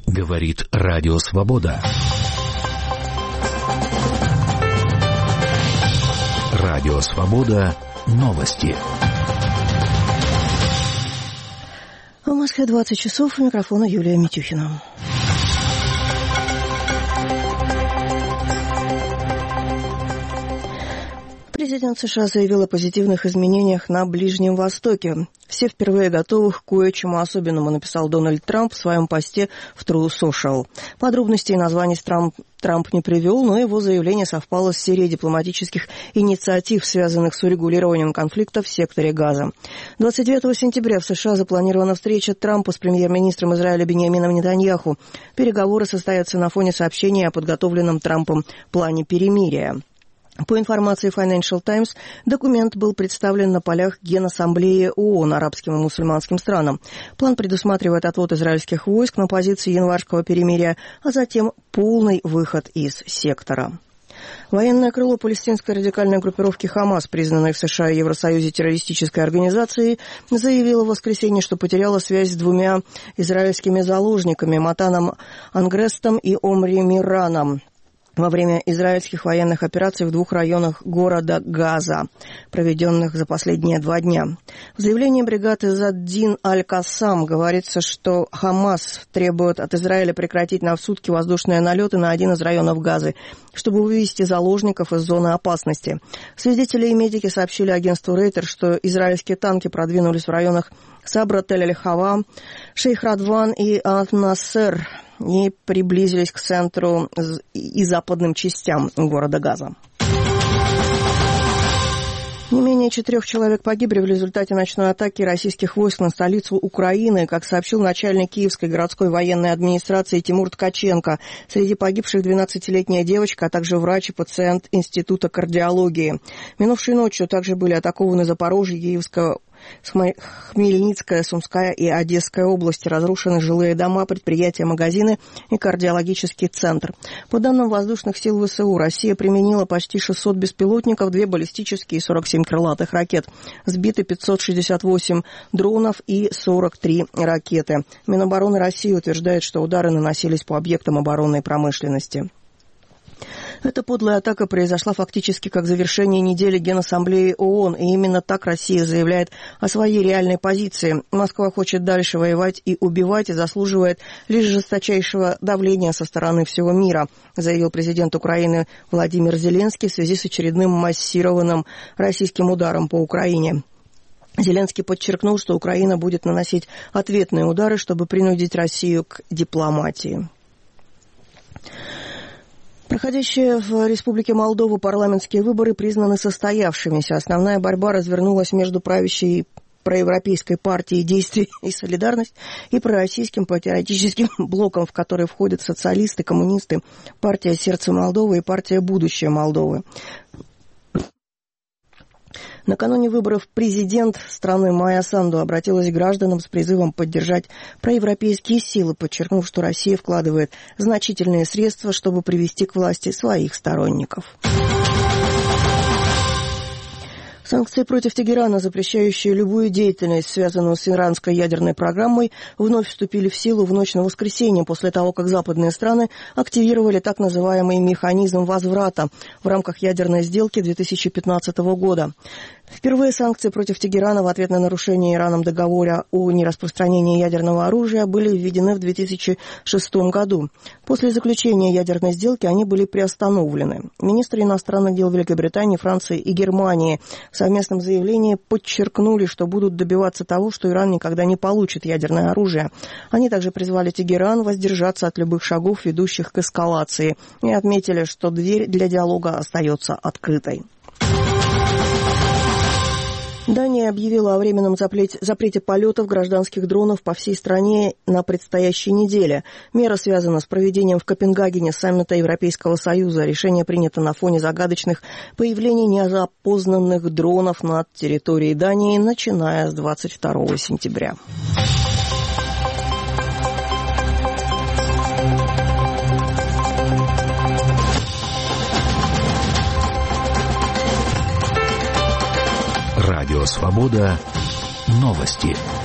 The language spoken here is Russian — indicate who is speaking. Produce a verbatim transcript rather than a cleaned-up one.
Speaker 1: Говорит Радио Свобода. Радио Свобода. Новости.
Speaker 2: В Москве двадцать часов. У микрофона Юлия Митюхина. Президент США заявил о позитивных изменениях на Ближнем Востоке. «Все впервые готовы к кое-чему особенному», написал Дональд Трамп в своем посте в True Social. Подробностей и названий Трамп, Трамп не привел, но его заявление совпало с серией дипломатических инициатив, связанных с урегулированием конфликта в секторе Газа. двадцать девятого сентября в США запланирована встреча Трампа с премьер-министром Израиля Биньямином Нетаньяху. Переговоры состоятся на фоне сообщения о подготовленном Трампом плане перемирия. По информации Financial Times, документ был представлен на полях Генассамблеи ООН арабским и мусульманским странам. План предусматривает отвод израильских войск на позиции январского перемирия, а затем полный выход из сектора. Военное крыло палестинской радикальной группировки «Хамас», признанной в США и Евросоюзе террористической организацией, заявило в воскресенье, что потеряло связь с двумя израильскими заложниками – Матаном Ангрестом и Омри Мираном во время израильских военных операций в двух районах города Газа, проведенных за последние два дня. В заявлении бригады Заддин Аль-Кассам говорится, что Хамас требует от Израиля прекратить на сутки воздушные налеты на один из районов Газы, чтобы вывести заложников из зоны опасности. Свидетели и медики сообщили агентству Рейтер, что израильские танки продвинулись в районах Сабра, Тель-Аль-Хава, Шейх-Радван и Ат-Насер и приблизились к центру и западным частям города Газа. Не менее четырех человек погибли в результате ночной атаки российских войск на столицу Украины, как сообщил начальник Киевской городской военной администрации Тимур Ткаченко. Среди погибших двенадцатилетняя девочка, а также врач и пациент Института кардиологии. Минувшей ночью также были атакованы Запорожье, Киевская, Хмельницкая, Сумская и Одесская области. Разрушены жилые дома, предприятия, магазины и кардиологический центр. По данным воздушных сил ВСУ, Россия применила почти шестьсот беспилотников, две баллистические и сорок семь крылатых ракет. Сбиты пятьсот шестьдесят восемь дронов и сорок три ракеты. Минобороны России утверждает, что удары наносились по объектам оборонной промышленности. Эта подлая атака произошла фактически как завершение недели Генассамблеи ООН, и именно так Россия заявляет о своей реальной позиции. Москва хочет дальше воевать и убивать, и заслуживает лишь жесточайшего давления со стороны всего мира, заявил президент Украины Владимир Зеленский в связи с очередным массированным российским ударом по Украине. Зеленский подчеркнул, что Украина будет наносить ответные удары, чтобы принудить Россию к дипломатии. Проходящие в Республике Молдова парламентские выборы признаны состоявшимися. Основная борьба развернулась между правящей проевропейской партией «Действие и солидарность» и пророссийским патриотическим блоком, в который входят социалисты, коммунисты, партия «Сердце Молдовы» и партия «Будущее Молдовы». Накануне выборов президент страны Майя Санду обратилась к гражданам с призывом поддержать проевропейские силы, подчеркнув, что Россия вкладывает значительные средства, чтобы привести к власти своих сторонников. Санкции против Тегерана, запрещающие любую деятельность, связанную с иранской ядерной программой, вновь вступили в силу в ночь на воскресенье, после того, как западные страны активировали так называемый механизм возврата в рамках ядерной сделки две тысячи пятнадцатого года. Впервые санкции против Тегерана в ответ на нарушение Ираном договора о нераспространении ядерного оружия были введены в две тысячи шестом году. После заключения ядерной сделки они были приостановлены. Министры иностранных дел Великобритании, Франции и Германии в совместном заявлении подчеркнули, что будут добиваться того, что Иран никогда не получит ядерное оружие. Они также призвали Тегеран воздержаться от любых шагов, ведущих к эскалации, и отметили, что дверь для диалога остается открытой. Дания объявила о временном запрете полетов гражданских дронов по всей стране на предстоящей неделе. Мера связана с проведением в Копенгагене саммита Европейского Союза. Решение принято на фоне загадочных появлений неопознанных дронов над территорией Дании, начиная с двадцать второго сентября.
Speaker 1: Радио Свобода. Новости.